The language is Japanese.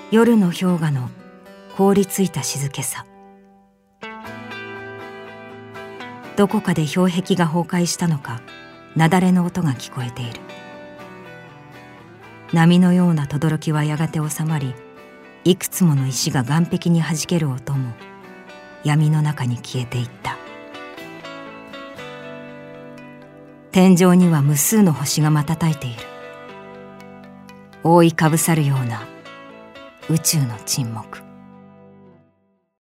夜の氷河の凍りついた静けさ。どこかで氷壁が崩壊したのか、雪崩の音が聞こえている。波のような轟はやがて収まり、いくつもの石が岸壁に弾ける音も闇の中に消えていった。天井には無数の星が瞬いている。覆いかぶさるような宇宙の沈黙。